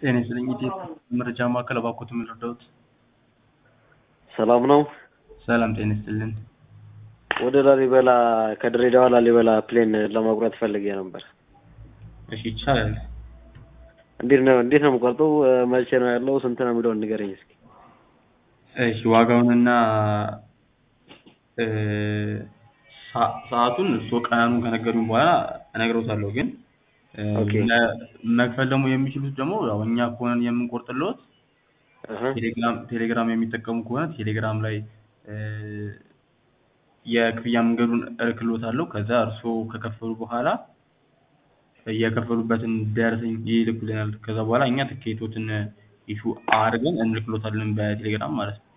ጤና ይስጥልኝ ኢቴክ መረጃ ማዕከል እባክዎት ምን ልርዳዎት? ሰላም ነው። ሰላም ጤና ይስጥልን። ወደ ላሊበላ ከድሬዳዋ ላሊበላ ፕሌን ለመቁረጥ ፈልጌ ነበር። እሺ ይቻላል። እንዴት ነው የምቆርጠው? መቼ ነው ያለው? ስንት ነው የሚለውን ንገረኝ እስኪ። እሺ ዋጋውንና እ ሰዓቱን ቀኑን ከነገሩኝ በኋላ እነግርዎታለሁ። ግን ኦኬ። መክፈል ደግሞ የሚችሉት ደግሞ ያው እኛ ከሆነ የምንቆርጥልዎት እህ ቴሌግራም የሚጠቀሙ ከሆነ ቴሌግራም ላይ እ የክፍያ መንገዱን እልክልዎታለሁ። ከዛ እርስዎ ከከፈሉ በኋላ የከፈሉበትን ደረሰኝ ይልኩልናል። ከዛ በኋላ እኛ ትኬቶትን ኢሹ አድርገን እንልክልዎታለን በቴሌግራም ማለት ነው።